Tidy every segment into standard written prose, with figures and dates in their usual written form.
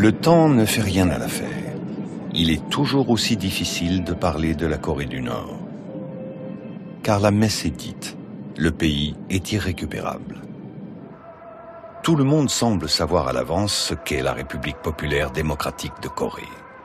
Le temps ne fait rien à l'affaire. Il est toujours aussi difficile de parler de la Corée du Nord. Car la messe est dite, le pays est irrécupérable. Tout le monde semble savoir à l'avance ce qu'est la République populaire démocratique de Corée.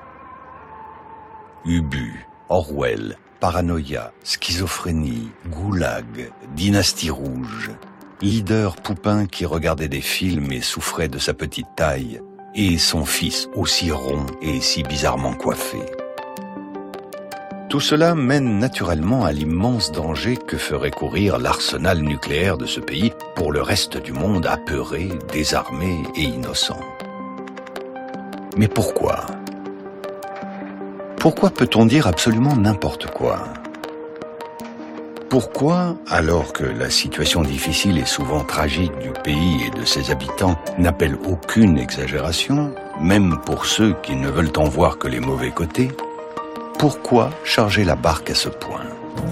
Ubu, Orwell, paranoïa, schizophrénie, goulag, dynastie rouge, leader poupin qui regardait des films et souffrait de sa petite taille, et son fils aussi rond et si bizarrement coiffé. Tout cela mène naturellement à l'immense danger que ferait courir l'arsenal nucléaire de ce pays pour le reste du monde apeuré, désarmé et innocent. Mais pourquoi ? Pourquoi peut-on dire absolument n'importe quoi ? Pourquoi, alors que la situation difficile et souvent tragique du pays et de ses habitants n'appelle aucune exagération, même pour ceux qui ne veulent en voir que les mauvais côtés, pourquoi charger la barque à ce point ?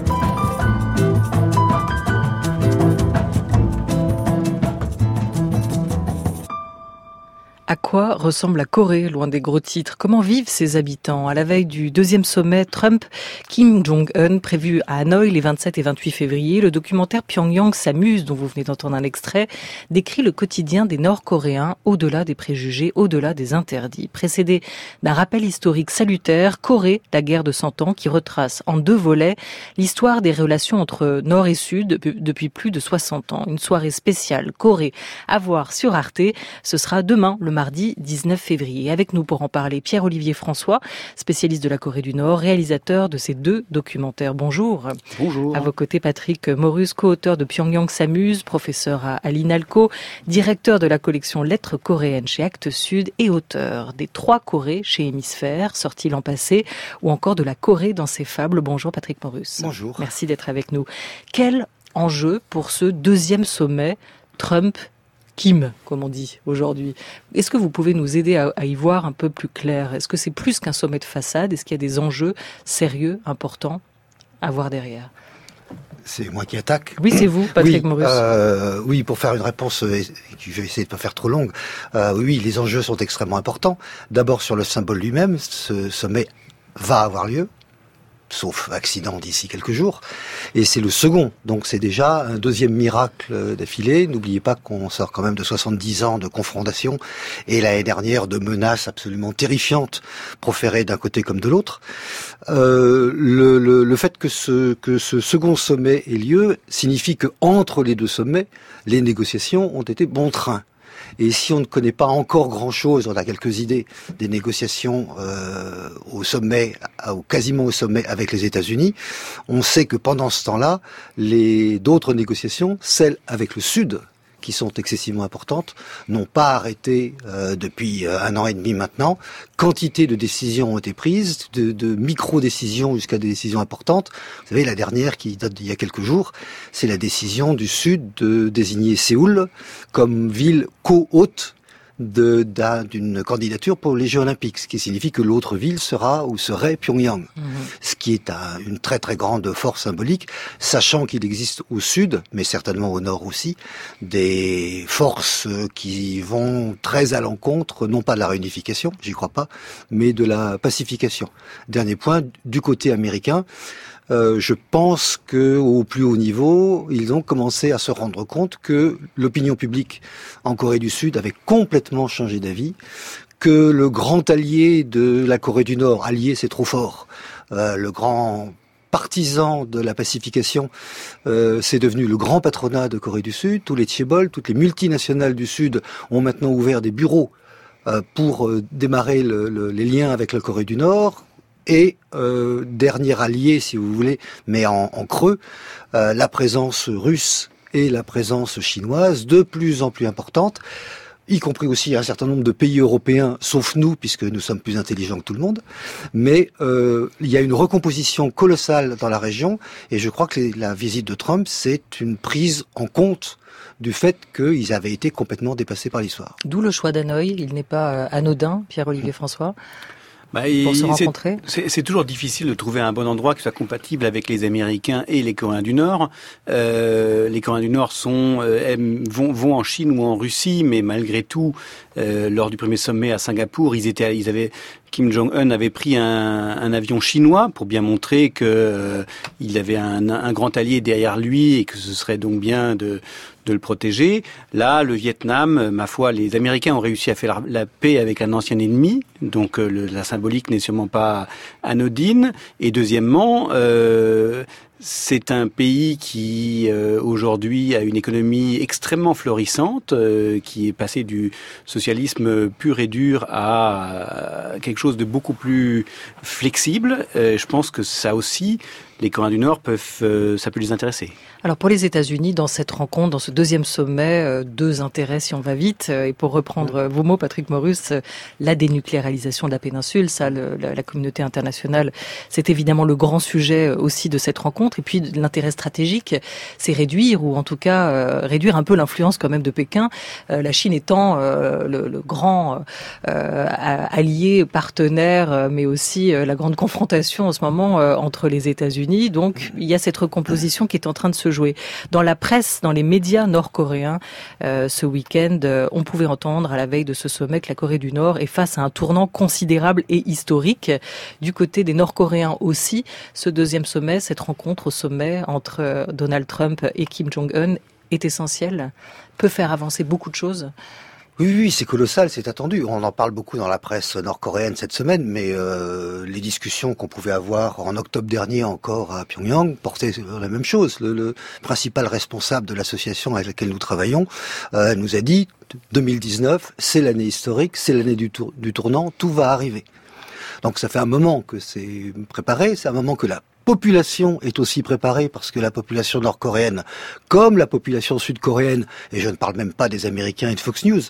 À quoi ressemble la Corée, loin des gros titres ? Comment vivent ses habitants ? À la veille du deuxième sommet Trump-Kim Jong-un prévu à Hanoï les 27 et 28 février, le documentaire Pyongyang s'amuse, dont vous venez d'entendre un extrait, décrit le quotidien des Nord-Coréens au-delà des préjugés, au-delà des interdits. Précédé d'un rappel historique salutaire, Corée, la guerre de 100 ans, qui retrace en 2 volets l'histoire des relations entre Nord et Sud depuis plus de 60 ans. Une soirée spéciale Corée à voir sur Arte. Ce sera demain, le mardi 19 février. Avec nous pour en parler, Pierre-Olivier François, spécialiste de la Corée du Nord, réalisateur de ces 2 documentaires. Bonjour. Bonjour. À vos côtés, Patrick Morus, co-auteur de Pyongyang s'amuse, professeur à l'INALCO, directeur de la collection Lettres coréennes chez Actes Sud et auteur des 3 Corées chez Hémisphère, sorti l'an passé, ou encore de la Corée dans ses fables. Bonjour Patrick Morus. Bonjour. Merci d'être avec nous. Quel enjeu pour ce 2e sommet Trump-Kim, comme on dit aujourd'hui. Est-ce que vous pouvez nous aider à y voir un peu plus clair ? Est-ce que c'est plus qu'un sommet de façade ? Est-ce qu'il y a des enjeux sérieux, importants à voir derrière ? C'est moi qui attaque. Oui, c'est vous, Patrick Morus. Oui, pour faire une réponse, je vais essayer de pas faire trop longue. Oui, les enjeux sont extrêmement importants. D'abord sur le symbole lui-même, ce sommet va avoir lieu, sauf accident d'ici quelques jours. Et c'est le second. Donc c'est déjà un 2e miracle d'affilée. N'oubliez pas qu'on sort quand même de 70 ans de confrontation et l'année dernière de menaces absolument terrifiantes proférées d'un côté comme de l'autre. Le fait que ce second sommet ait lieu signifie que entre les 2 sommets, les négociations ont été bon train. Et si on ne connaît pas encore grand-chose, on a quelques idées des négociations au sommet, ou quasiment au sommet avec les États-Unis, on sait que pendant ce temps-là, d'autres négociations, celles avec le Sud, qui sont excessivement importantes, n'ont pas arrêté depuis 1 an et demi maintenant. Quantité de décisions ont été prises, de micro-décisions jusqu'à des décisions importantes. Vous savez, la dernière qui date d'il y a quelques jours, c'est la décision du Sud de désigner Séoul comme ville co-hôte d'une candidature pour les Jeux Olympiques, ce qui signifie que l'autre ville sera ou serait Pyongyang, ce qui est une très très grande force symbolique, sachant qu'il existe au sud, mais certainement au nord aussi, des forces qui vont très à l'encontre, non pas de la réunification, j'y crois pas, mais de la pacification. Dernier point, du côté américain, je pense que au plus haut niveau, ils ont commencé à se rendre compte que l'opinion publique en Corée du Sud avait complètement changé d'avis, que le grand allié de la Corée du Nord, allié c'est trop fort, le grand partisan de la pacification, c'est devenu le grand patronat de Corée du Sud. Tous les chaebols, toutes les multinationales du Sud ont maintenant ouvert des bureaux pour démarrer les liens avec la Corée du Nord. Et dernier allié, si vous voulez, mais en creux, la présence russe et la présence chinoise de plus en plus importante, y compris aussi un certain nombre de pays européens, sauf nous, puisque nous sommes plus intelligents que tout le monde. Mais il y a une recomposition colossale dans la région, et je crois que la visite de Trump, c'est une prise en compte du fait qu'ils avaient été complètement dépassés par l'histoire. D'où le choix d'Hanoï, il n'est pas anodin, Pierre-Olivier François. pour se rencontrer? C'est toujours difficile de trouver un bon endroit qui soit compatible avec les Américains et les Coréens du Nord. Les Coréens du Nord vont en Chine ou en Russie, mais malgré tout, lors du premier sommet à Singapour, Kim Jong-un avait pris un avion chinois pour bien montrer que il avait un grand allié derrière lui et que ce serait donc bien de le protéger. Là, le Vietnam, ma foi, les Américains ont réussi à faire la paix avec un ancien ennemi, donc la symbolique n'est sûrement pas anodine. Et deuxièmement, c'est un pays qui aujourd'hui a une économie extrêmement florissante, qui est passé du socialisme pur et dur à quelque chose de beaucoup plus flexible. Je pense que ça aussi, les Coréens du Nord ça peut les intéresser. Alors pour les États-Unis, dans cette rencontre, dans ce deuxième sommet, deux intérêts si on va vite. Et pour reprendre vos mots, Patrick Morus, la dénucléarisation de la péninsule, ça, la communauté internationale, c'est évidemment le grand sujet aussi de cette rencontre. Et puis l'intérêt stratégique, c'est réduire, ou en tout cas réduire un peu l'influence quand même de Pékin. La Chine étant le grand allié, partenaire, mais aussi la grande confrontation en ce moment entre les États-Unis. Donc il y a cette recomposition qui est en train de se jouer. Dans la presse, dans les médias nord-coréens, ce week-end, on pouvait entendre à la veille de ce sommet que la Corée du Nord est face à un tournant considérable et historique. Du côté des Nord-Coréens aussi, ce deuxième sommet, cette rencontre au sommet entre Donald Trump et Kim Jong-un est essentielle, peut faire avancer beaucoup de choses. Oui, c'est colossal, c'est attendu. On en parle beaucoup dans la presse nord-coréenne cette semaine, mais les discussions qu'on pouvait avoir en octobre dernier encore à Pyongyang portaient sur la même chose. Le principal responsable de l'association avec laquelle nous travaillons nous a dit 2019, c'est l'année historique, c'est l'année du tournant, tout va arriver. Donc ça fait un moment que c'est préparé, c'est un moment que la population est aussi préparée, parce que la population nord-coréenne, comme la population sud-coréenne, et je ne parle même pas des Américains et de Fox News,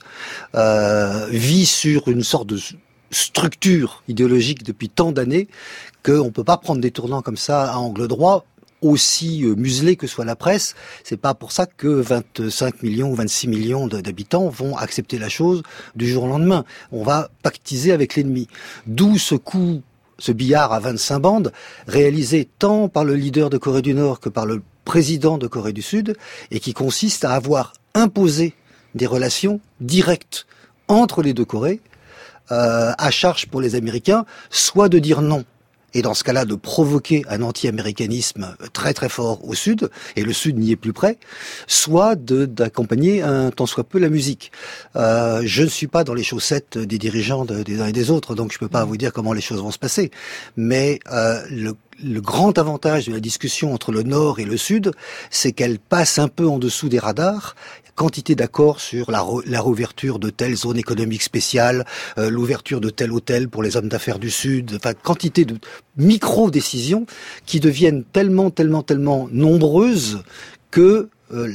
vit sur une sorte de structure idéologique depuis tant d'années qu'on ne peut pas prendre des tournants comme ça à angle droit, aussi muselé que soit la presse. C'est pas pour ça que 25 millions ou 26 millions d'habitants vont accepter la chose du jour au lendemain. On va pactiser avec l'ennemi. D'où ce billard à 25 bandes, réalisé tant par le leader de Corée du Nord que par le président de Corée du Sud, et qui consiste à avoir imposé des relations directes entre les deux Corées, à charge pour les Américains, soit de dire non, et dans ce cas-là de provoquer un anti-américanisme très très fort au Sud, et le Sud n'y est plus près, soit d'accompagner un tant soit peu la musique. Je ne suis pas dans les chaussettes des dirigeants des uns et des autres, donc je peux pas vous dire comment les choses vont se passer. Mais le grand avantage de la discussion entre le Nord et le Sud, c'est qu'elle passe un peu en dessous des radars. Quantité d'accords sur la réouverture de telle zone économique spéciale, l'ouverture de tel hôtel pour les hommes d'affaires du Sud, enfin quantité de micro-décisions qui deviennent tellement nombreuses que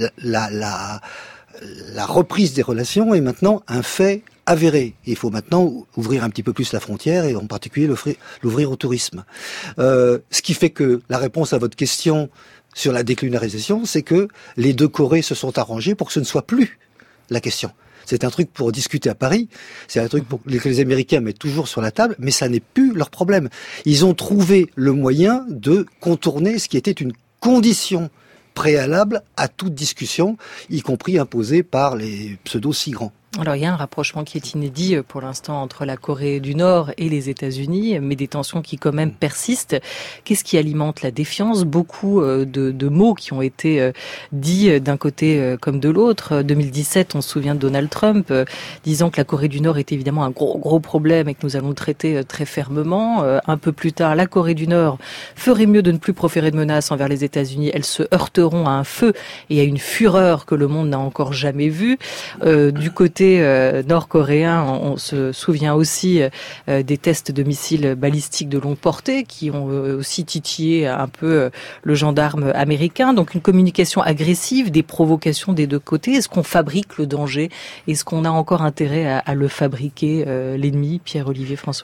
la reprise des relations est maintenant un fait avéré. Il faut maintenant ouvrir un petit peu plus la frontière, et en particulier l'ouvrir au tourisme. Ce qui fait que la réponse à votre question sur la dénucléarisation, c'est que les deux Corées se sont arrangées pour que ce ne soit plus la question. C'est un truc pour discuter à Paris, c'est un truc que les Américains mettent toujours sur la table, mais ça n'est plus leur problème. Ils ont trouvé le moyen de contourner ce qui était une condition préalable à toute discussion, y compris imposée par les pseudo-si grands. Alors il y a un rapprochement qui est inédit pour l'instant entre la Corée du Nord et les États-Unis, mais des tensions qui quand même persistent. Qu'est-ce qui alimente la défiance ? Beaucoup de mots qui ont été dits d'un côté comme de l'autre. 2017, on se souvient de Donald Trump disant que la Corée du Nord est évidemment un gros problème et que nous allons le traiter très fermement. Un peu plus tard, la Corée du Nord ferait mieux de ne plus proférer de menaces envers les États-Unis. Elles se heurteront à un feu et à une fureur que le monde n'a encore jamais vue. Du côté nord-coréen, on se souvient aussi des tests de missiles balistiques de longue portée qui ont aussi titillé un peu le gendarme américain. Donc une communication agressive, des provocations des deux côtés. Est-ce qu'on fabrique le danger ? Est-ce qu'on a encore intérêt à le fabriquer, l'ennemi ? Pierre-Olivier François ?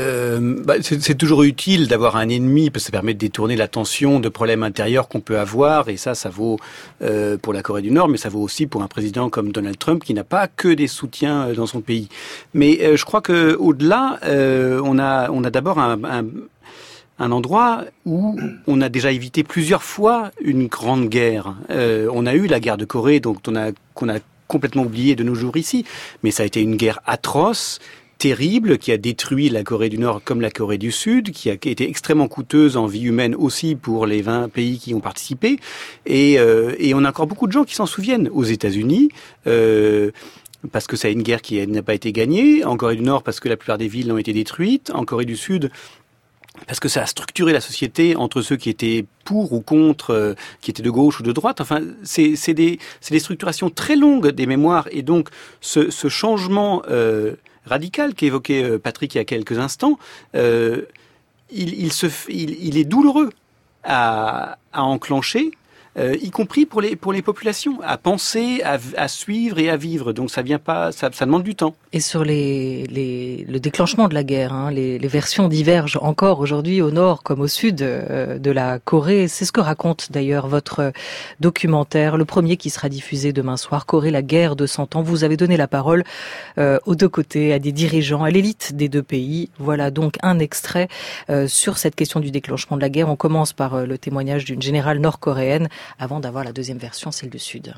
C'est toujours utile d'avoir un ennemi parce que ça permet de détourner l'attention de problèmes intérieurs qu'on peut avoir, et ça vaut pour la Corée du Nord, mais ça vaut aussi pour un président comme Donald Trump qui n'a pas que des soutiens dans son pays. Mais je crois que au-delà, on a d'abord un endroit où on a déjà évité plusieurs fois une grande guerre. On a eu la guerre de Corée, donc qu'on a complètement oublié de nos jours ici, mais ça a été une guerre atroce, terrible, qui a détruit la Corée du Nord comme la Corée du Sud, qui a été extrêmement coûteuse en vie humaine aussi pour les 20 pays qui ont participé. Et on a encore beaucoup de gens qui s'en souviennent. Aux États-Unis, parce que c'est une guerre qui n'a pas été gagnée. En Corée du Nord, parce que la plupart des villes ont été détruites. En Corée du Sud, parce que ça a structuré la société entre ceux qui étaient pour ou contre, qui étaient de gauche ou de droite. Enfin, c'est des structurations très longues des mémoires. Et donc, ce changement radical qu'évoquait Patrick il y a quelques instants, il est douloureux à enclencher, y compris pour les populations, à penser, à suivre et à vivre. Donc ça demande du temps. Et sur le déclenchement de la guerre, les versions divergent encore aujourd'hui au nord comme au sud de la Corée. C'est ce que raconte d'ailleurs votre documentaire, le premier qui sera diffusé demain soir, Corée, la guerre de 100 ans. Vous avez donné la parole aux deux côtés, à des dirigeants, à l'élite des deux pays. Voilà donc un extrait sur cette question du déclenchement de la guerre. On commence par le témoignage d'une générale nord-coréenne avant d'avoir la deuxième version, celle du Sud.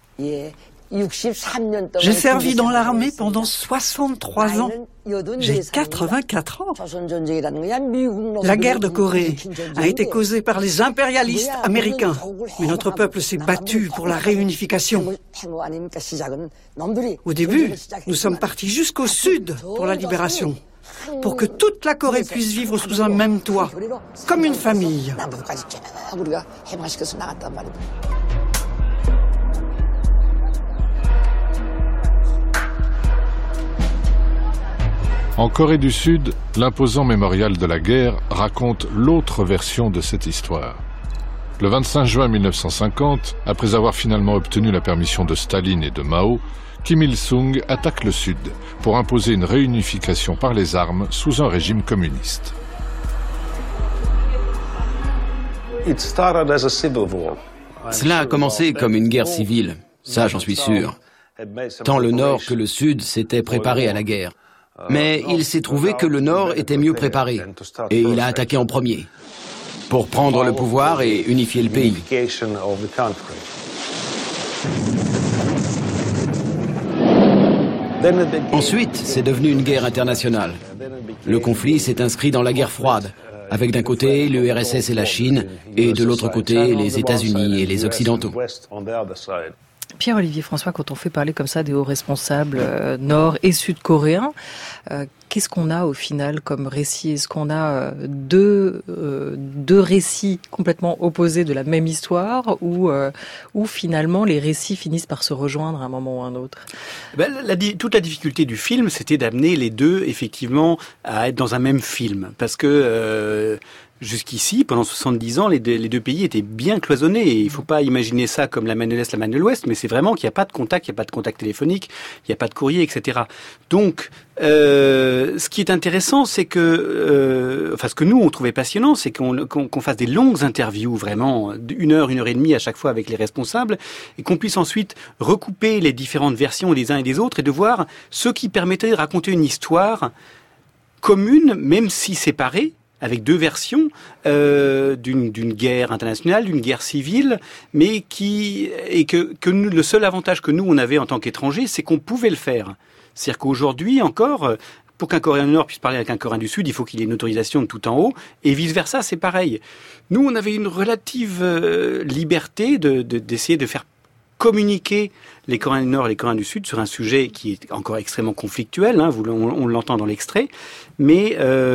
J'ai servi dans l'armée pendant 63 ans. J'ai 84 ans. La guerre de Corée a été causée par les impérialistes américains. Mais notre peuple s'est battu pour la réunification. Au début, nous sommes partis jusqu'au sud pour la libération, pour que toute la Corée puisse vivre sous un même toit, comme une famille. En Corée du Sud, l'imposant mémorial de la guerre raconte l'autre version de cette histoire. Le 25 juin 1950, après avoir finalement obtenu la permission de Staline et de Mao, Kim Il-sung attaque le Sud pour imposer une réunification par les armes sous un régime communiste. Cela a commencé comme une guerre civile, ça j'en suis sûr. Tant le Nord que le Sud s'étaient préparés à la guerre. Mais il s'est trouvé que le Nord était mieux préparé, et il a attaqué en premier, pour prendre le pouvoir et unifier le pays. Ensuite, c'est devenu une guerre internationale. Le conflit s'est inscrit dans la guerre froide, avec d'un côté l'URSS et la Chine, et de l'autre côté les États-Unis et les Occidentaux. Pierre-Olivier François, quand on fait parler comme ça des hauts responsables nord- et sud-coréens, qu'est-ce qu'on a au final comme récit? Est-ce qu'on a deux récits complètement opposés de la même histoire ou finalement les récits finissent par se rejoindre à un moment ou à un autre? Toute la difficulté du film, c'était d'amener les deux effectivement à être dans un même film. Parce que jusqu'ici, pendant 70 ans, les deux pays étaient bien cloisonnés. Et il ne faut pas imaginer ça comme la main de l'Est, la main de l'Ouest, mais c'est vraiment qu'il n'y a pas de contact, il n'y a pas de contact téléphonique, il n'y a pas de courrier, etc. Donc, ce qui est intéressant, c'est que, ce que nous, on trouvait passionnant, c'est qu'on fasse des longues interviews, vraiment, 1 heure, 1 heure et demie à chaque fois avec les responsables, et qu'on puisse ensuite recouper les différentes versions des uns et des autres, et de voir ce qui permettait de raconter une histoire commune, même si séparée, avec deux versions d'une guerre internationale, d'une guerre civile, mais le seul avantage que nous on avait en tant qu'étrangers, c'est qu'on pouvait le faire. C'est-à-dire qu'aujourd'hui encore, pour qu'un Coréen du Nord puisse parler avec un Coréen du Sud, il faut qu'il ait une autorisation de tout en haut, et vice versa, c'est pareil. Nous, on avait une relative liberté d'essayer de faire communiquer les Coréens du Nord et les Coréens du Sud sur un sujet qui est encore extrêmement conflictuel, on l'entend dans l'extrait, mais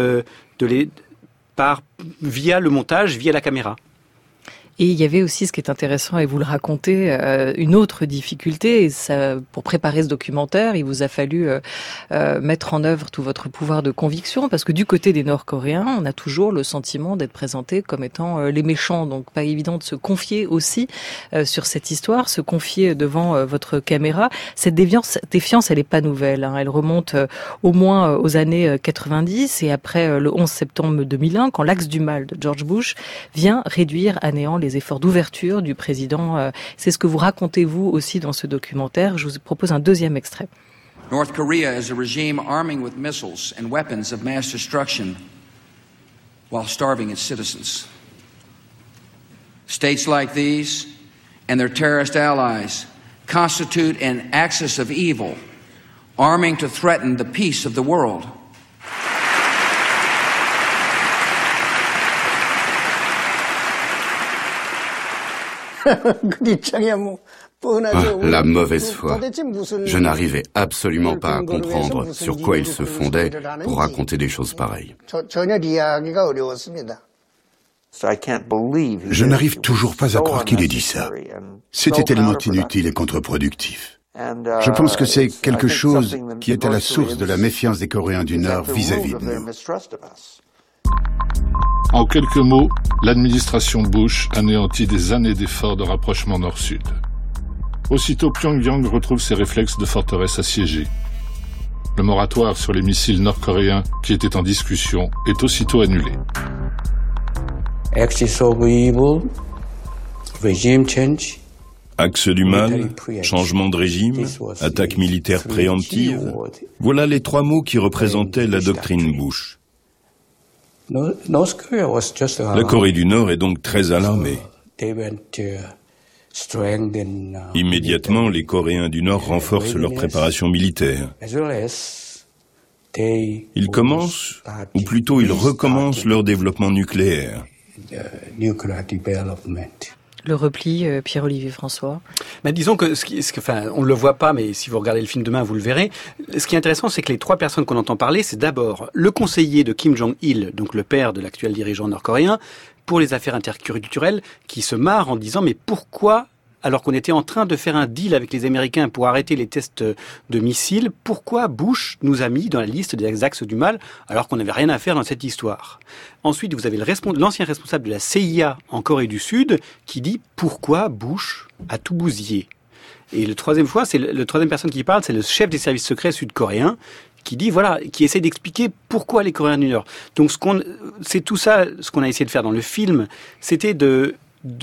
via le montage, via la caméra. Et il y avait aussi, ce qui est intéressant, et vous le racontez, une autre difficulté. Et ça, pour préparer ce documentaire, il vous a fallu mettre en œuvre tout votre pouvoir de conviction, parce que du côté des Nord-Coréens, on a toujours le sentiment d'être présenté comme étant les méchants. Donc pas évident de se confier aussi sur cette histoire, se confier devant votre caméra. Cette défiance, elle n'est pas nouvelle. Elle remonte au moins aux années 90 et après le 11 septembre 2001, quand l'axe du mal de George Bush vient réduire à néant les efforts d'ouverture du président. C'est ce que vous racontez vous aussi dans ce documentaire. Je vous propose un deuxième extrait. North Korea is a regime arming with missiles and weapons of mass destruction while starving its citizens. States like these and their terrorist allies constitute an axis of evil, arming to threaten the peace of the world. La mauvaise foi. Je n'arrivais absolument pas à comprendre sur quoi il se fondait pour raconter des choses pareilles. Je n'arrive toujours pas à croire qu'il ait dit ça. C'était tellement inutile et contre-productif. Je pense que c'est quelque chose qui est à la source de la méfiance des Coréens du Nord vis-à-vis de nous. En quelques mots, l'administration Bush anéantit des années d'efforts de rapprochement nord-sud. Aussitôt, Pyongyang retrouve ses réflexes de forteresse assiégée. Le moratoire sur les missiles nord-coréens qui était en discussion est aussitôt annulé. Axe du mal, changement de régime, attaque militaire préemptive, voilà les trois mots qui représentaient la doctrine Bush. La Corée du Nord est donc très alarmée. Immédiatement, les Coréens du Nord renforcent leur préparation militaire. Ils commencent, ou plutôt ils recommencent leur développement nucléaire. Le repli, Pierre-Olivier François. Disons que, on ne le voit pas, mais si vous regardez le film demain, vous le verrez. Ce qui est intéressant, c'est que les trois personnes qu'on entend parler, c'est d'abord le conseiller de Kim Jong-il, donc le père de l'actuel dirigeant nord-coréen, pour les affaires interculturelles, qui se marre en disant « Mais pourquoi, alors qu'on était en train de faire un deal avec les Américains pour arrêter les tests de missiles, pourquoi Bush nous a mis dans la liste des axes du mal, alors qu'on n'avait rien à faire dans cette histoire ?» Ensuite, vous avez l'ancien responsable de la CIA en Corée du Sud qui dit « Pourquoi Bush a tout bousillé ?» Et le troisième personne qui parle, c'est le chef des services secrets sud-coréens qui dit, qui essaie d'expliquer pourquoi les Coréens du Nord. Donc c'est tout ça, ce qu'on a essayé de faire dans le film, c'était de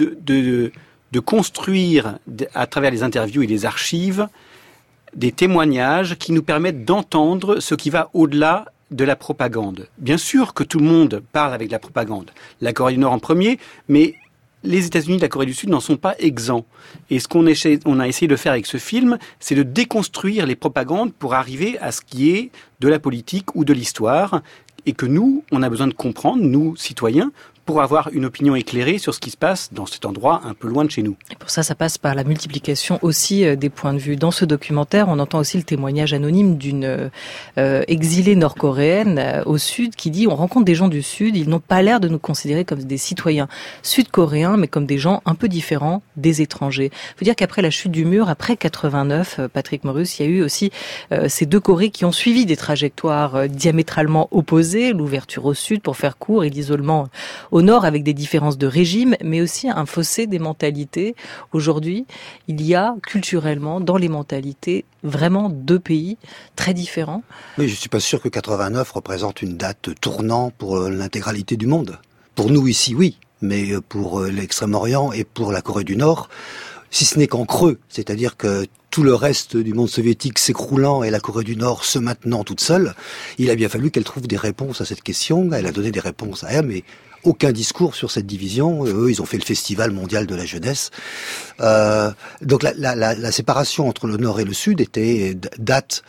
construire, à travers les interviews et les archives, des témoignages qui nous permettent d'entendre ce qui va au-delà de la propagande. Bien sûr que tout le monde parle avec la propagande. La Corée du Nord en premier, mais les États-Unis et la Corée du Sud n'en sont pas exempts. Et ce qu'on a essayé de faire avec ce film, c'est de déconstruire les propagandes pour arriver à ce qui est de la politique ou de l'histoire, et que nous, on a besoin de comprendre, nous, citoyens, pour avoir une opinion éclairée sur ce qui se passe dans cet endroit un peu loin de chez nous. Et pour ça passe par la multiplication aussi des points de vue. Dans ce documentaire, on entend aussi le témoignage anonyme d'une exilée nord-coréenne au Sud qui dit « On rencontre des gens du Sud, ils n'ont pas l'air de nous considérer comme des citoyens sud-coréens, mais comme des gens un peu différents des étrangers. » Il faut dire qu'après la chute du mur, après 89, Patrick Morus, il y a eu aussi ces deux Corées qui ont suivi des trajectoires diamétralement opposées, l'ouverture au Sud pour faire court et l'isolement au Nord avec des différences de régime, mais aussi un fossé des mentalités. Aujourd'hui, il y a culturellement, dans les mentalités, vraiment deux pays très différents. Oui, je ne suis pas sûr que 89 représente une date tournant pour l'intégralité du monde. Pour nous ici, oui, mais pour l'Extrême-Orient et pour la Corée du Nord, si ce n'est qu'en creux, c'est-à-dire que tout le reste du monde soviétique s'écroulant et la Corée du Nord se maintenant toute seule, il a bien fallu qu'elle trouve des réponses à cette question. Elle a donné des réponses à elle, mais aucun discours sur cette division. Eux, ils ont fait le Festival mondial de la jeunesse. Donc la séparation entre le Nord et le Sud date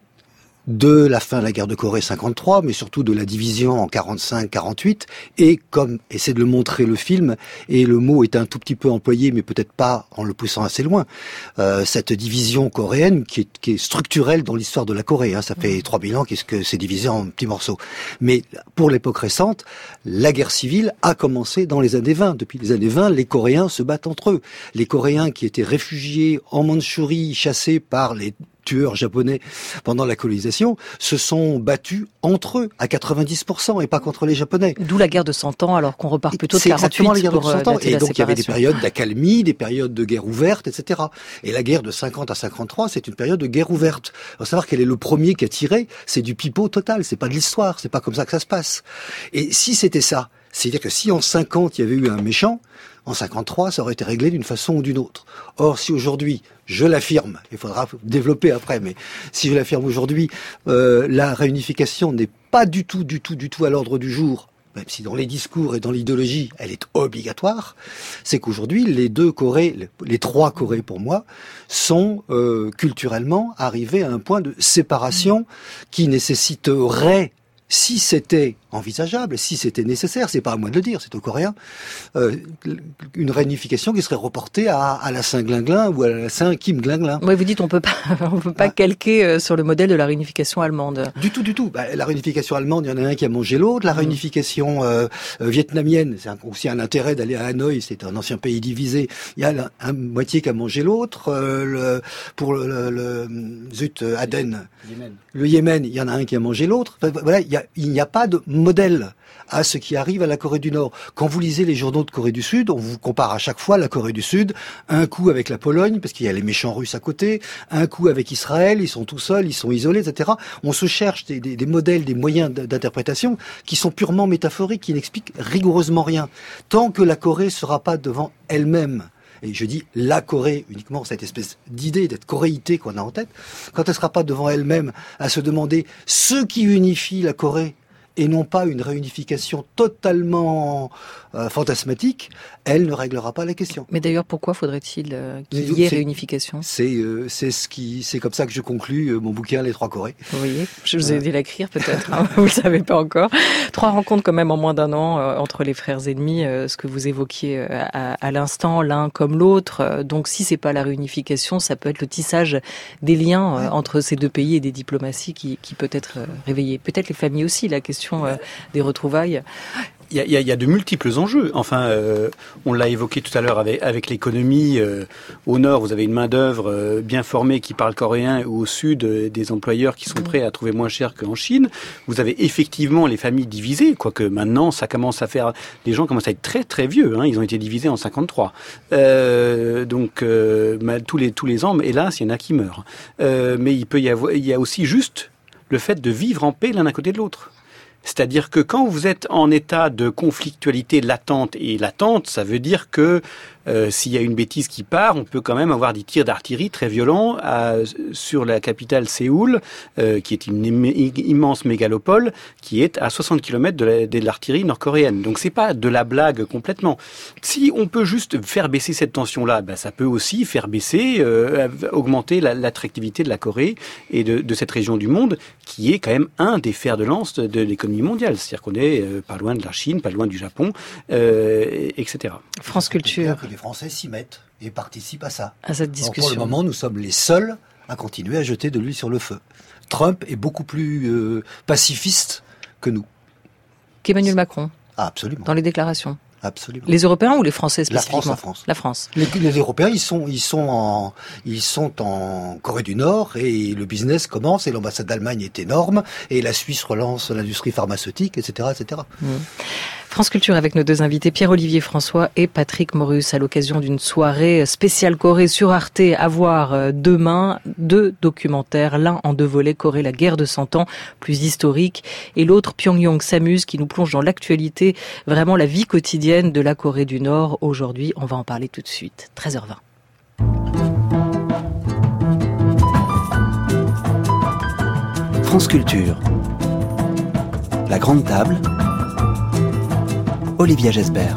de la fin de la guerre de Corée 53, mais surtout de la division en 45-48, et comme essaie de le montrer le film, et le mot est un tout petit peu employé, mais peut-être pas en le poussant assez loin, cette division coréenne qui est structurelle dans l'histoire de la Corée. Ça fait 3000 ans que c'est divisé en petits morceaux. Mais pour l'époque récente, la guerre civile a commencé dans les années 20. Depuis les années 20, les Coréens se battent entre eux. Les Coréens qui étaient réfugiés en Mandchourie, chassés par les tueurs japonais pendant la colonisation, se sont battus entre eux à 90% et pas contre les Japonais. D'où la guerre de 100 ans, alors qu'on repart plutôt de 48 exactement la guerre de 100 ans. Et donc il y avait des séparation. périodes d'accalmie, des périodes de guerre ouverte, etc. Et la guerre de 50 à 53, c'est une période de guerre ouverte. Il faut savoir quel est le premier qui a tiré, c'est du pipeau total, c'est pas de l'histoire, c'est pas comme ça que ça se passe. Et si c'était ça, C'est-à-dire que si en 50 il y avait eu un méchant, en 53 ça aurait été réglé d'une façon ou d'une autre. Or si aujourd'hui, je l'affirme, il faudra développer après, mais si je l'affirme aujourd'hui, la réunification n'est pas du tout à l'ordre du jour, même si dans les discours et dans l'idéologie, elle est obligatoire, c'est qu'aujourd'hui, les trois Corées pour moi, sont culturellement arrivés à un point de séparation qui nécessiterait, si c'était envisageable, si c'était nécessaire, c'est pas à moi de le dire, c'est aux Coréens, une réunification qui serait reportée à la Saint-Glinglin ou à la Saint-Kim Glinglin. Oui, vous dites on peut pas calquer sur le modèle de la réunification allemande. Du tout. La réunification allemande, il y en a un qui a mangé l'autre. La réunification vietnamienne, c'est aussi un intérêt d'aller à Hanoï, c'est un ancien pays divisé. Il y a un moitié qui a mangé l'autre. Aden. Le Yémen, il y en a un qui a mangé l'autre. Enfin, voilà, il n'y a pas de modèle à ce qui arrive à la Corée du Nord. Quand vous lisez les journaux de Corée du Sud, on vous compare à chaque fois la Corée du Sud, un coup avec la Pologne, parce qu'il y a les méchants Russes à côté, un coup avec Israël, ils sont tout seuls, ils sont isolés, etc. On se cherche des modèles, des moyens d'interprétation qui sont purement métaphoriques, qui n'expliquent rigoureusement rien. Tant que la Corée ne sera pas devant elle-même, et je dis la Corée, uniquement cette espèce d'idée, d'être coréité qu'on a en tête, quand elle ne sera pas devant elle-même à se demander ce qui unifie la Corée, et non pas une réunification totalement fantasmatique, elle ne réglera pas la question. Mais d'ailleurs, pourquoi faudrait-il qu'il y ait réunification ? C'est comme ça que je conclus mon bouquin Les Trois Corées. Vous voyez, je vous ai aidé à l'écrire peut-être, hein, vous le savez pas encore. 3 rencontres quand même en moins d'1 an entre les frères ennemis, ce que vous évoquiez à l'instant, l'un comme l'autre. Donc si c'est pas la réunification, ça peut être le tissage des liens entre ces deux pays et des diplomaties qui peut être réveillé. Peut-être les familles aussi, la question des retrouvailles. Il y a de multiples enjeux. Enfin, on l'a évoqué tout à l'heure avec l'économie. Au nord, vous avez une main-d'œuvre bien formée qui parle coréen, ou au sud, des employeurs qui sont prêts à trouver moins cher qu'en Chine. Vous avez effectivement les familles divisées, quoique maintenant, ça commence à faire. Les gens commencent à être très très vieux. Hein, ils ont été divisés en 53. Donc tous les ans, hélas, il y en a qui meurent. Mais il y a aussi juste le fait de vivre en paix l'un à côté de l'autre. C'est-à-dire que quand vous êtes en état de conflictualité latente, et latente, ça veut dire que s'il y a une bêtise qui part, on peut quand même avoir des tirs d'artillerie très violents sur la capitale Séoul, qui est une immense mégalopole, qui est à 60 km de l'artillerie nord-coréenne. Donc c'est pas de la blague complètement. Si on peut juste faire baisser cette tension-là, ça peut aussi faire baisser, augmenter l'attractivité de la Corée et de cette région du monde, qui est quand même un des fers de lance de l'économie mondiale. C'est-à-dire qu'on est pas loin de la Chine, pas loin du Japon, etc. France Culture. Que les Français s'y mettent et participent à ça. À cette discussion. Pour le moment, nous sommes les seuls à continuer à jeter de l'huile sur le feu. Trump est beaucoup plus pacifiste que nous. Qu'Emmanuel Macron. Ah, absolument. Dans les déclarations. Absolument. Les Européens ou les Français spécifiquement ? La France. Les Européens, ils sont en Corée du Nord et le business commence et l'ambassade d'Allemagne est énorme et la Suisse relance l'industrie pharmaceutique, etc., etc. France Culture avec nos 2 invités, Pierre-Olivier François et Patrick Morus, à l'occasion d'une soirée spéciale Corée sur Arte, à voir demain 2 documentaires, l'un en 2 volets, Corée, la guerre de 100 ans, plus historique, et l'autre, Pyongyang s'amuse, qui nous plonge dans l'actualité, vraiment la vie quotidienne de la Corée du Nord. Aujourd'hui, on va en parler tout de suite, 13h20. France Culture, la grande table, Olivia Gesbert.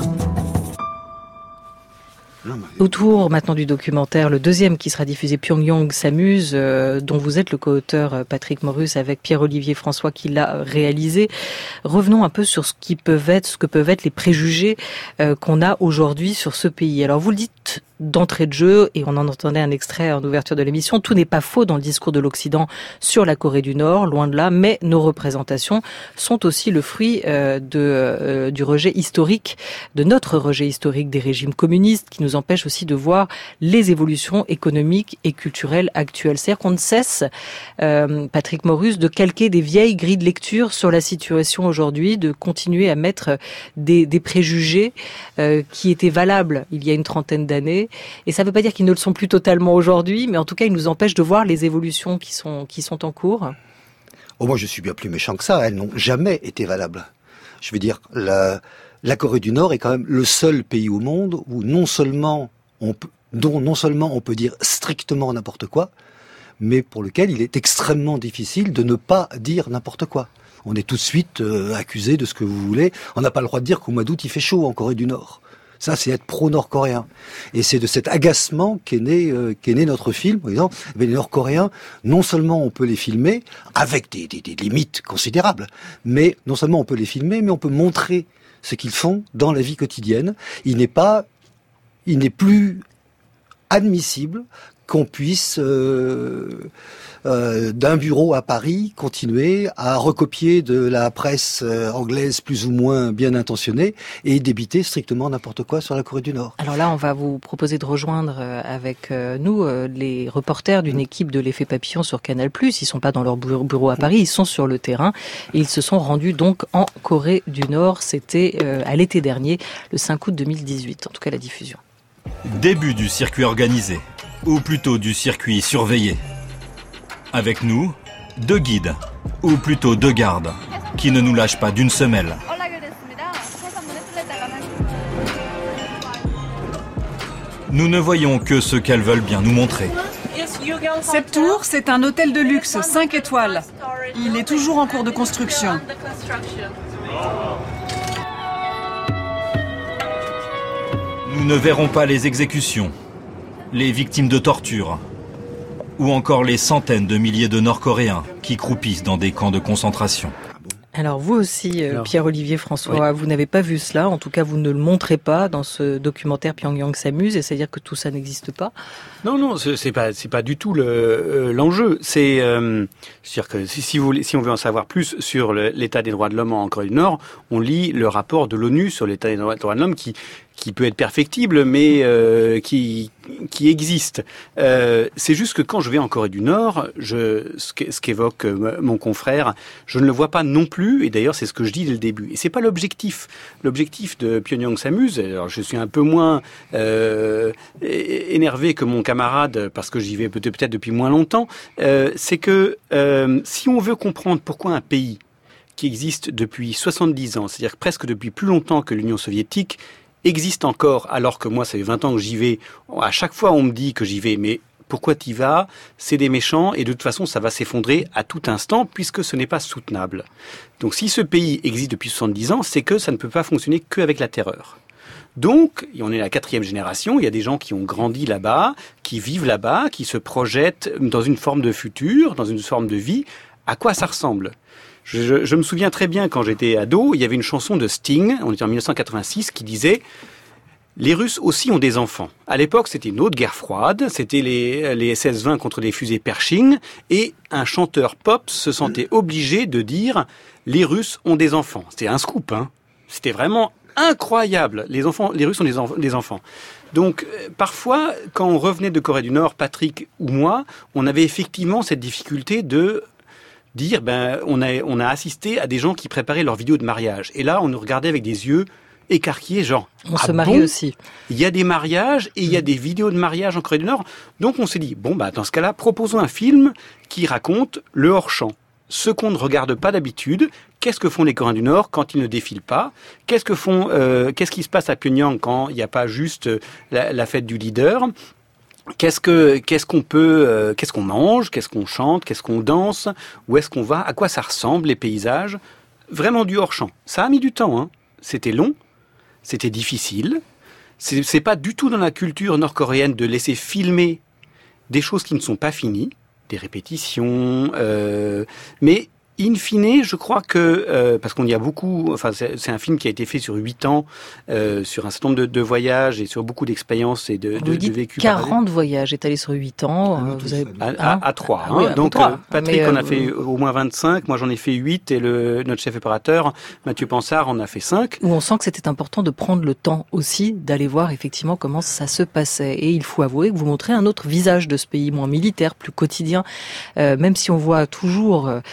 Autour maintenant du documentaire, le 2e qui sera diffusé, Pyongyang s'amuse, dont vous êtes le co-auteur, Patrick Morus, avec Pierre-Olivier François qui l'a réalisé. Revenons un peu sur ce que peuvent être les préjugés qu'on a aujourd'hui sur ce pays. Alors vous le dites d'entrée de jeu, et on en entendait un extrait en ouverture de l'émission, tout n'est pas faux dans le discours de l'Occident sur la Corée du Nord, loin de là, mais nos représentations sont aussi le fruit du rejet historique, de notre rejet historique des régimes communistes, qui nous empêche aussi de voir les évolutions économiques et culturelles actuelles. C'est-à-dire qu'on ne cesse, Patrick Morus, de calquer des vieilles grilles de lecture sur la situation aujourd'hui, de continuer à mettre des préjugés qui étaient valables il y a une trentaine d'années. Et ça ne veut pas dire qu'ils ne le sont plus totalement aujourd'hui, mais en tout cas, ils nous empêchent de voir les évolutions qui sont en cours. Oh, moi, je suis bien plus méchant que ça. Elles n'ont jamais été valables. Je veux dire, la Corée du Nord est quand même le seul pays au monde où non seulement on peut dire strictement n'importe quoi, mais pour lequel il est extrêmement difficile de ne pas dire n'importe quoi. On est tout de suite accusé de ce que vous voulez. On n'a pas le droit de dire qu'au mois d'août il fait chaud en Corée du Nord. Ça, c'est être pro-nord-coréen. Et c'est de cet agacement qu'est né notre film. Par exemple, les Nord-Coréens, non seulement on peut les filmer avec des limites considérables, mais non seulement on peut les filmer, mais on peut montrer ce qu'ils font dans la vie quotidienne. Il n'est plus admissible qu'on puisse d'un bureau à Paris continuer à recopier de la presse anglaise plus ou moins bien intentionnée et débiter strictement n'importe quoi sur la Corée du Nord. Alors là, on va vous proposer de rejoindre avec nous les reporters d'une équipe de l'Effet Papillon sur Canal+. Ils sont pas dans leur bureau à Paris, ils sont sur le terrain et ils se sont rendus donc en Corée du Nord. C'était à l'été dernier, le 5 août 2018, en tout cas la diffusion. Début du circuit organisé, ou plutôt du circuit surveillé. Avec nous, 2 guides, ou plutôt 2 gardes, qui ne nous lâchent pas d'une semelle. Nous ne voyons que ce qu'elles veulent bien nous montrer. Septour, c'est un hôtel de luxe, 5 étoiles. Il est toujours en cours de construction. Nous ne verrons pas les exécutions, les victimes de torture, ou encore les centaines de milliers de Nord-Coréens qui croupissent dans des camps de concentration. Alors vous aussi, Pierre-Olivier François, oui. Vous n'avez pas vu cela, en tout cas vous ne le montrez pas dans ce documentaire Pyongyang s'amuse, et c'est-à-dire que tout ça n'existe pas? Non, c'est pas du tout l'enjeu. C'est-à-dire que si on veut en savoir plus sur l'état des droits de l'homme en Corée du Nord, on lit le rapport de l'ONU sur l'état des droits de l'homme qui peut être perfectible, mais qui existe. C'est juste que quand je vais en Corée du Nord, ce qu'évoque mon confrère, je ne le vois pas non plus, et d'ailleurs c'est ce que je dis dès le début. Et c'est pas l'objectif. L'objectif de Pyongyang s'amuse, alors je suis un peu moins énervé que mon camarade, parce que j'y vais peut-être depuis moins longtemps, c'est que si on veut comprendre pourquoi un pays qui existe depuis 70 ans, c'est-à-dire presque depuis plus longtemps que l'Union soviétique, existe encore, alors que moi, ça fait 20 ans que j'y vais. À chaque fois, on me dit que j'y vais, mais pourquoi t'y vas? C'est des méchants, et de toute façon, ça va s'effondrer à tout instant, puisque ce n'est pas soutenable. Donc, si ce pays existe depuis 70 ans, c'est que ça ne peut pas fonctionner qu'avec la terreur. Donc, on est la 4e génération, il y a des gens qui ont grandi là-bas, qui vivent là-bas, qui se projettent dans une forme de futur, dans une forme de vie. À quoi ça ressemble ? Je me souviens très bien, quand j'étais ado, il y avait une chanson de Sting, on était en 1986, qui disait « Les Russes aussi ont des enfants ». À l'époque, c'était une autre guerre froide, c'était les SS-20 contre les fusées Pershing, et un chanteur pop se sentait obligé de dire « Les Russes ont des enfants ». C'était un scoop, hein. C'était vraiment incroyable. Les Russes ont des enfants. Donc, parfois, quand on revenait de Corée du Nord, Patrick ou moi, on avait effectivement cette difficulté de dire, on a assisté à des gens qui préparaient leur vidéo de mariage. Et là, on nous regardait avec des yeux écarquillés, genre... On se marie aussi. Il y a des mariages et il y a des vidéos de mariage en Corée du Nord. Donc, on s'est dit, dans ce cas-là, proposons un film qui raconte le hors-champ. Ce qu'on ne regarde pas d'habitude. Qu'est-ce que font les Coréens du Nord quand ils ne défilent pas? Qu'est-ce qui se passe à Pyongyang quand il n'y a pas juste la fête du leader? Qu'est-ce qu'on mange, qu'est-ce qu'on chante, qu'est-ce qu'on danse, où est-ce qu'on va, à quoi ça ressemble les paysages? Vraiment du hors-champ. Ça a mis du temps, hein. C'était long, c'était difficile. C'est pas du tout dans la culture nord-coréenne de laisser filmer des choses qui ne sont pas finies, des répétitions, mais in fine, je crois que, parce qu'on y a beaucoup, c'est un film qui a été fait sur 8 ans, sur un certain nombre de voyages et sur beaucoup d'expériences et de vécu. 40 voyages étalés sur 8 ans. Vous avez... à 3. Oui, donc, 3. Patrick en a fait au moins 25. Moi, j'en ai fait 8 et notre chef opérateur, Mathieu Pansard, en a fait 5. Où on sent que c'était important de prendre le temps aussi d'aller voir effectivement comment ça se passait. Et il faut avouer que vous montrez un autre visage de ce pays, moins militaire, plus quotidien. Même si on voit toujours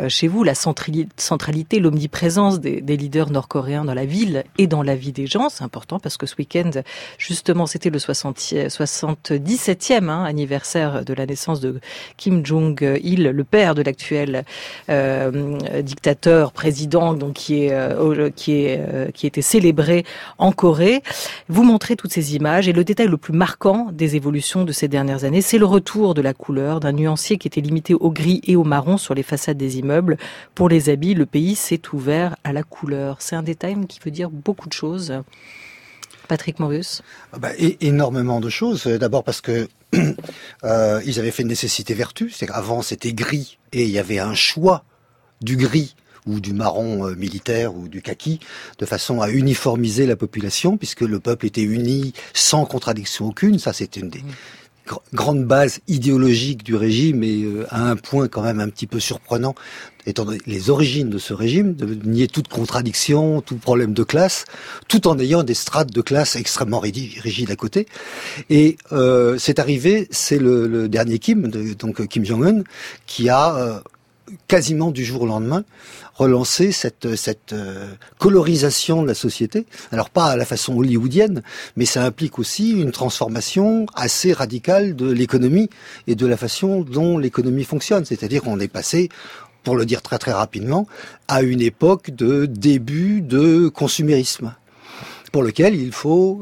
chez vous, la centralité, l'omniprésence des leaders nord-coréens dans la ville et dans la vie des gens. C'est important parce que ce week-end, justement, c'était le 77e anniversaire de la naissance de Kim Jong-il, le père de l'actuel dictateur, président, donc qui était célébré en Corée. Vous montrez toutes ces images et le détail le plus marquant des évolutions de ces dernières années, c'est le retour de la couleur, d'un nuancier qui était limité au gris et au marron sur les façades des immeubles. Pour les habits, le pays s'est ouvert à la couleur. C'est un détail qui veut dire beaucoup de choses. Patrick Morus. Énormément de choses. D'abord parce que ils avaient fait nécessité-vertu. C'est qu'avant c'était gris et il y avait un choix du gris ou du marron militaire ou du kaki, de façon à uniformiser la population, puisque le peuple était uni sans contradiction aucune. Ça, c'était une des grandes bases idéologiques du régime et à un point quand même un petit peu surprenant, étant donné les origines de ce régime, de nier toute contradiction, tout problème de classe, tout en ayant des strates de classe extrêmement rigides à côté. Et c'est arrivé, c'est le dernier Kim, donc Kim Jong-un, qui a quasiment du jour au lendemain relancer cette colorisation de la société. Alors pas à la façon hollywoodienne, mais ça implique aussi une transformation assez radicale de l'économie et de la façon dont l'économie fonctionne. C'est-à-dire qu'on est passé, pour le dire très très rapidement, à une époque de début de consumérisme. Pour laquelle il faut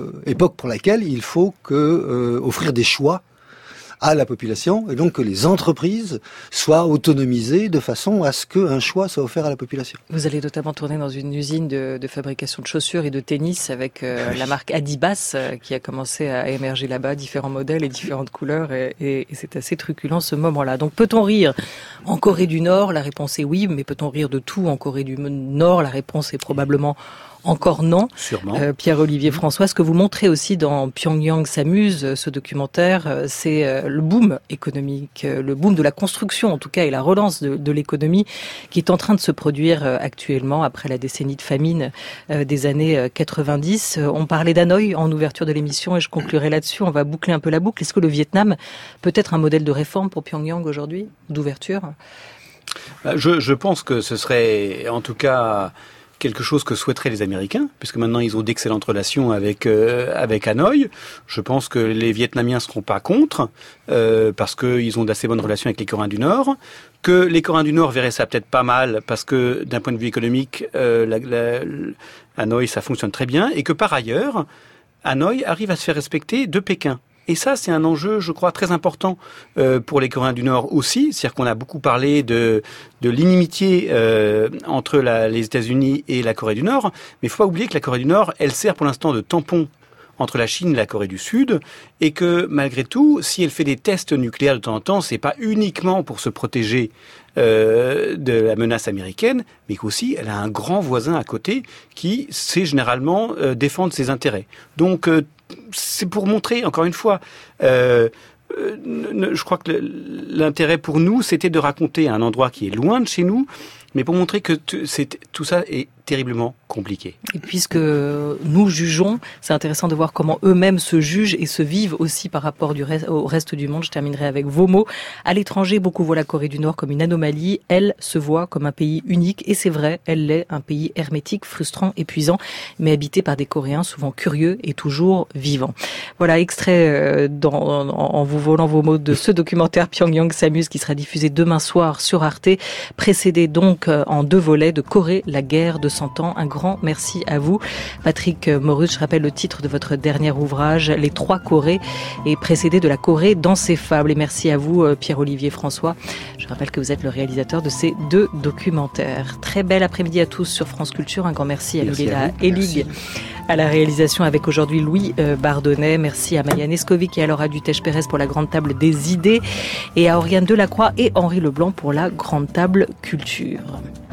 offrir des choix à la population, et donc que les entreprises soient autonomisées de façon à ce qu'un choix soit offert à la population. Vous allez notamment tourner dans une usine de fabrication de chaussures et de tennis avec la marque Adibas qui a commencé à émerger là-bas, différents modèles et différentes couleurs, et c'est assez truculent ce moment-là. Donc peut-on rire en Corée du Nord? La réponse est oui, mais peut-on rire de tout en Corée du Nord? La réponse est probablement encore non. Sûrement. Pierre-Olivier François, ce que vous montrez aussi dans Pyongyang s'amuse, ce documentaire, c'est le boom économique, le boom de la construction en tout cas, et la relance de l'économie qui est en train de se produire actuellement après la décennie de famine des années 90. On parlait d'Hanoï en ouverture de l'émission et je conclurai là-dessus. On va boucler un peu la boucle. Est-ce que le Vietnam peut être un modèle de réforme pour Pyongyang aujourd'hui, d'ouverture? Je pense que ce serait en tout cas quelque chose que souhaiteraient les Américains, puisque maintenant ils ont d'excellentes relations avec Hanoï. Je pense que les Vietnamiens seront pas contre, parce qu'ils ont d'assez bonnes relations avec les Coréens du Nord, que les Coréens du Nord verraient ça peut-être pas mal, parce que d'un point de vue économique, Hanoï ça fonctionne très bien, et que par ailleurs, Hanoï arrive à se faire respecter de Pékin. Et ça, c'est un enjeu, je crois, très important pour les Coréens du Nord aussi. C'est-à-dire qu'on a beaucoup parlé de l'inimitié entre les États-Unis et la Corée du Nord. Mais il ne faut pas oublier que la Corée du Nord, elle sert pour l'instant de tampon entre la Chine et la Corée du Sud, et que malgré tout, si elle fait des tests nucléaires de temps en temps, c'est pas uniquement pour se protéger de la menace américaine, mais qu'aussi elle a un grand voisin à côté qui sait généralement défendre ses intérêts. Donc c'est pour montrer, encore une fois, je crois que l'intérêt pour nous, c'était de raconter un endroit qui est loin de chez nous, mais pour montrer que tout ça est terriblement compliqué. Et puisque nous jugeons, c'est intéressant de voir comment eux-mêmes se jugent et se vivent aussi par rapport au reste du monde. Je terminerai avec vos mots. À l'étranger, beaucoup voient la Corée du Nord comme une anomalie. Elle se voit comme un pays unique, et c'est vrai, elle l'est, un pays hermétique, frustrant, épuisant, mais habité par des Coréens souvent curieux et toujours vivants. Voilà, extrait en vous volant vos mots de ce documentaire Pyongyang s'amuse qui sera diffusé demain soir sur Arte, précédé donc en 2 volets de Corée, la guerre de 100 ans. Un grand merci à vous. Patrick Morus, je rappelle le titre de votre dernier ouvrage, Les 3 Corées, et précédé de la Corée dans ses fables. Et merci à vous, Pierre-Olivier François. Je rappelle que vous êtes le réalisateur de ces 2 documentaires. Très bel après-midi à tous sur France Culture. Un grand merci à Milena Elig à la réalisation, avec aujourd'hui Louis Bardonnay. Merci à Maya Neskovic et à Laura Dutèche-Pérez pour la grande table des idées, et à Oriane Delacroix et Henri Leblanc pour la grande table culture.